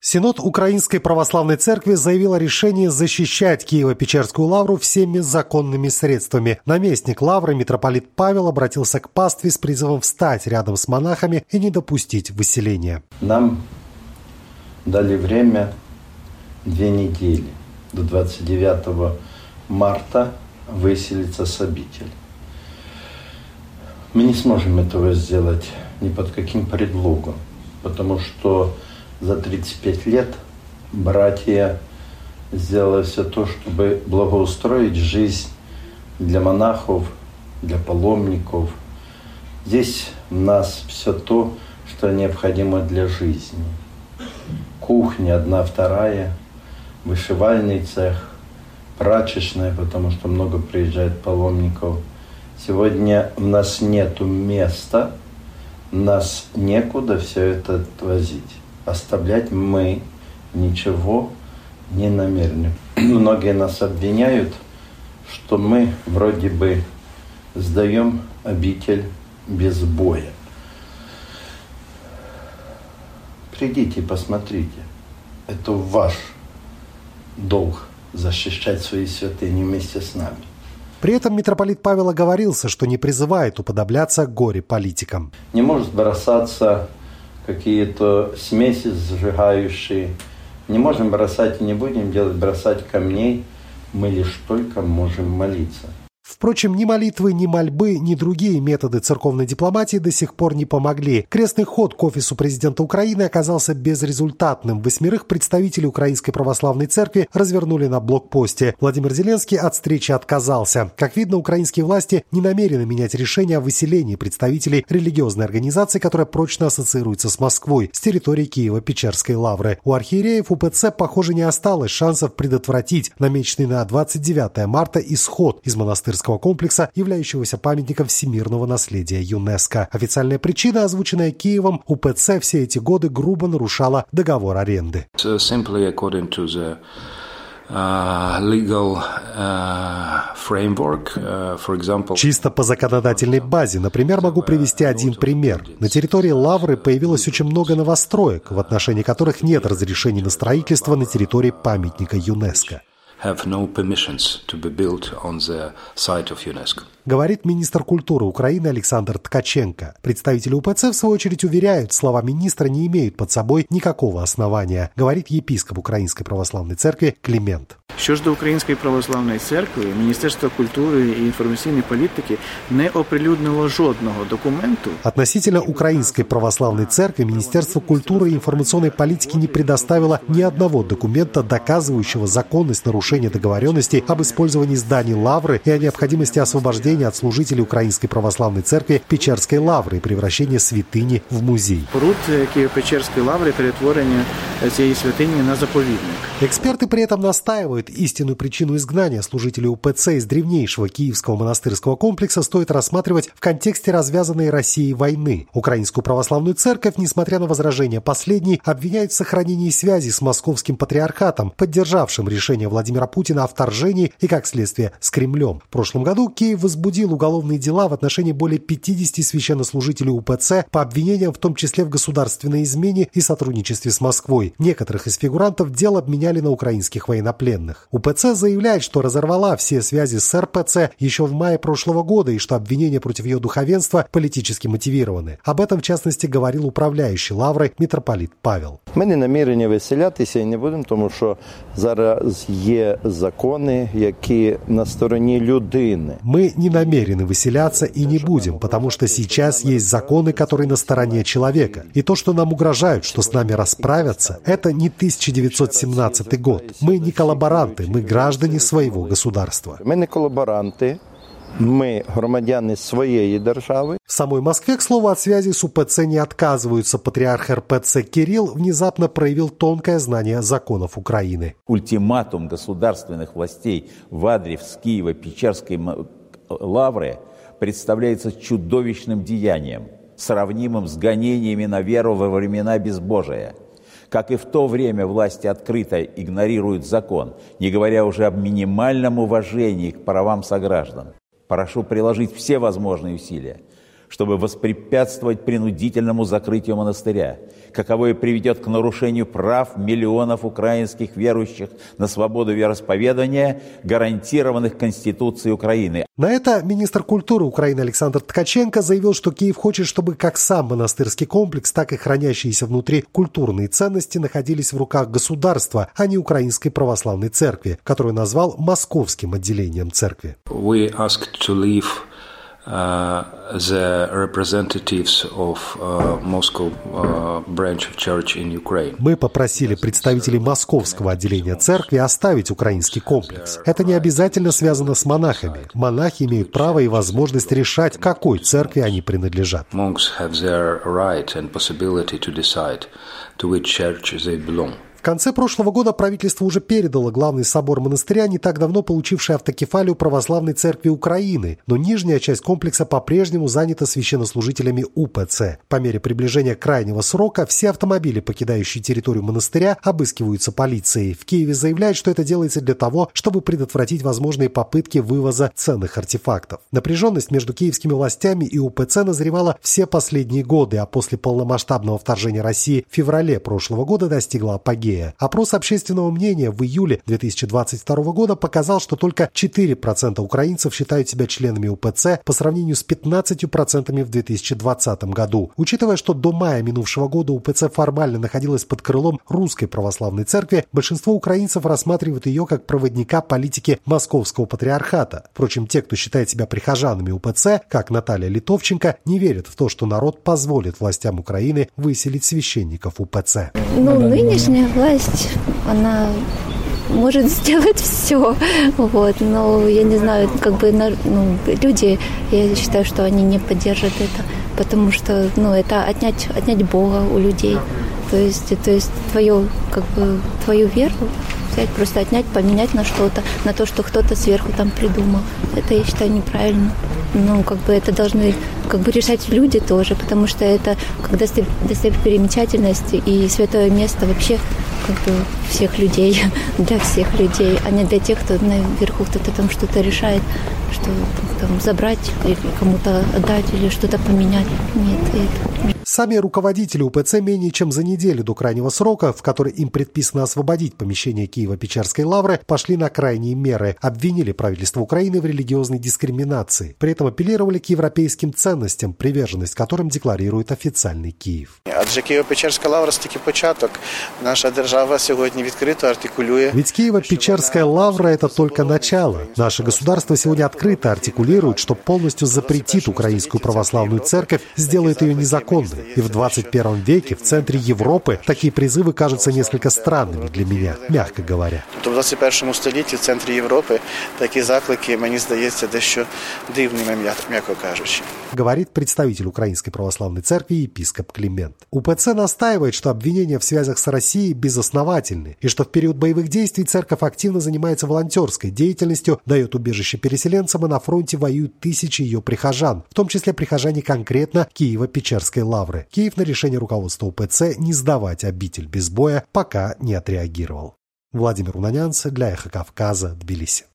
Синод Украинской Православной Церкви заявил о решении защищать Киево-Печерскую лавру всеми законными средствами. Наместник лавры митрополит Павел обратился к пастве с призывом встать рядом с монахами и не допустить выселения. Нам дали время 2 недели, до 29 марта выселиться с обители. Мы не сможем этого сделать ни под каким предлогом, потому что за 35 лет братья сделали все то, чтобы благоустроить жизнь для монахов, для паломников. Здесь у нас все то, что необходимо для жизни. Кухня 1/2, вышивальный цех, прачечная, потому что много приезжает паломников. Сегодня у нас нету места, нас некуда все это возить. Оставлять мы ничего не намерены. Многие нас обвиняют, что мы вроде бы сдаем обитель без боя. Придите и посмотрите. Это ваш долг защищать свои святыни вместе с нами. При этом митрополит Павел оговорился, что не призывает уподобляться горе-политикам. Не может бросаться какие-то смеси сжигающие. Не можем бросать и не будем бросать камней. Мы лишь только можем молиться. Впрочем, ни молитвы, ни мольбы, ни другие методы церковной дипломатии до сих пор не помогли. Крестный ход к офису президента Украины оказался безрезультатным. 8 представителей Украинской Православной Церкви развернули на блокпосте. Владимир Зеленский от встречи отказался. Как видно, украинские власти не намерены менять решение о выселении представителей религиозной организации, которая прочно ассоциируется с Москвой, с территории Киево-Печерской лавры. У архиереев УПЦ, похоже, не осталось шансов предотвратить намеченный на 29 марта исход из монастырского комплекса, являющегося памятником всемирного наследия ЮНЕСКО. Официальная причина, озвученная Киевом: УПЦ все эти годы грубо нарушала договор аренды. Чисто по законодательной базе, например, могу привести один пример. На территории лавры появилось очень много новостроек, в отношении которых нет разрешений на строительство на территории памятника ЮНЕСКО. Говорит министр культуры Украины Александр Ткаченко. Представители УПЦ, в свою очередь, уверяют, слова министра не имеют под собой никакого основания, говорит епископ Української Православної Церкви Климент. Що ж до Української Православної Церкви, Міністерство культури і інформаційної політики не оприлюднило жодного документу. Относительно Украинской Православной Церкви Министерство культуры и информационной политики не предоставило ни одного документа, доказывающего законность нарушения договоренностей об использовании зданий лавры и о необходимости освобождения от служителей Украинской Православной Церкви Печерской лавры и превращения святыни в музей. Пруд Києво-Печерської лаври, перетворення цієї святині на заповідник. Эксперты при этом настаивают, истинную причину изгнания служителей УПЦ из древнейшего киевского монастырского комплекса стоит рассматривать в контексте развязанной Россией войны. Украинскую православную церковь, несмотря на возражения последней, обвиняют в сохранении связи с московским патриархатом, поддержавшим решение Владимира Путина о вторжении и, как следствие, с Кремлем. В прошлом году Киев возбудил уголовные дела в отношении более 50 священнослужителей УПЦ по обвинениям в том числе в государственной измене и сотрудничестве с Москвой. Некоторых из фигурантов дел обменяли на украинских военнопленных. УПЦ заявляет, что разорвала все связи с РПЦ еще в мае прошлого года и что обвинения против ее духовенства политически мотивированы. Об этом, в частности, говорил управляющий лаврой митрополит Павел. Ми не намірені виселятися і не будемо, тому що зараз є закони, які на стороні людини. Мы не намерены выселяться и не будем, потому что сейчас есть законы, которые на стороне человека. И то, что нам угрожают, что с нами расправятся, это не 1917 год. Мы не коллаборанты, мы граждане своего государства. Ми не колаборанти, ми громадяни своєї держави. В самой Москве, к слову, от связи с УПЦ не отказываются. Патриарх РПЦ Кирилл внезапно проявил тонкое знание законов Украины. Ультиматум государственных властей в адрес Киево-Печерской лавры представляется чудовищным деянием, сравнимым с гонениями на веру во времена безбожия. Как и в то время власти открыто игнорируют закон, не говоря уже об минимальном уважении к правам сограждан. Прошу приложить все возможные усилия, чтобы воспрепятствовать принудительному закрытию монастыря, каковое приведет к нарушению прав миллионов украинских верующих на свободу вероисповедания, гарантированных Конституцией Украины. На это министр культуры Украины Александр Ткаченко заявил, что Киев хочет, чтобы как сам монастырский комплекс, так и хранящиеся внутри культурные ценности находились в руках государства, а не Украинской православной церкви, которую назвал московским отделением церкви. We asked to leave the representatives of Moscow branch of church in Ukraine. Мы попросили представителей московского отделения церкви оставить украинский комплекс. Это не обязательно связано с монахами. Монахи имеют право и возможность решать, какой церкви они принадлежат. Monks have their right and possibility to decide to which church they belong. В конце прошлого года правительство уже передало главный собор монастыря, не так давно получивший автокефалию Православной Церкви Украины, но нижняя часть комплекса по-прежнему занята священнослужителями УПЦ. По мере приближения крайнего срока все автомобили, покидающие территорию монастыря, обыскиваются полицией. В Киеве заявляют, что это делается для того, чтобы предотвратить возможные попытки вывоза ценных артефактов. Напряженность между киевскими властями и УПЦ назревала все последние годы, а после полномасштабного вторжения России в феврале прошлого года достигла апогея. Опрос общественного мнения в июле 2022 года показал, что только 4% украинцев считают себя членами УПЦ по сравнению с 15% в 2020 году. Учитывая, что до мая минувшего года УПЦ формально находилась под крылом Русской Православной Церкви, большинство украинцев рассматривают ее как проводника политики Московского Патриархата. Впрочем, те, кто считает себя прихожанами УПЦ, как Наталья Литовченко, не верят в то, что народ позволит властям Украины выселить священников УПЦ. Нынешняя власть, она может сделать все, но я не знаю, люди, я считаю, что они не поддержат это, потому что, это отнять Бога у людей, то есть твою веру взять, просто отнять, поменять на что-то, на то, что кто-то сверху там придумал. Это, я считаю, неправильно. Это должны решать люди тоже, потому что это когда достопримечательность и святое место вообще всех людей, для всех людей, а не для тех, кто наверху кто-то там что-то решает, что там забрать или кому-то отдать или что-то поменять. Нет, это... Сами руководители УПЦ менее чем за неделю до крайнего срока, в который им предписано освободить помещение Киево-Печерской лавры, пошли на крайние меры, обвинили правительство Украины в религиозной дискриминации. При этом апеллировали к европейским ценностям, приверженность которым декларирует официальный Киев. Адже Києво-Печерська лавра – це тільки початок. Наша держава сьогодні відкрито артикулює. Ведь Киево-Печерская лавра – это только начало. Наше государство сегодня открыто артикулирует, что полностью запретит Украинскую православную церковь, сделает ее незаконной. И в 21 веке в центре Европы такие призывы кажутся несколько странными для меня, мягко говоря. В 21 столітті в центрі Європи такі заклики, мені здається, дещо дивними, м'яко кажучи. Говорит представитель Украинской православной церкви епископ Климент. УПЦ настаивает, что обвинения в связях с Россией безосновательны, и что в период боевых действий церковь активно занимается волонтерской деятельностью, дает убежище переселенцам, и на фронте воюют тысячи ее прихожан, в том числе прихожане конкретно Киево-Печерской лавры. Киев на решение руководства УПЦ не сдавать обитель без боя пока не отреагировал. Владимир Унанянц для Эхо Кавказа, Тбилиси.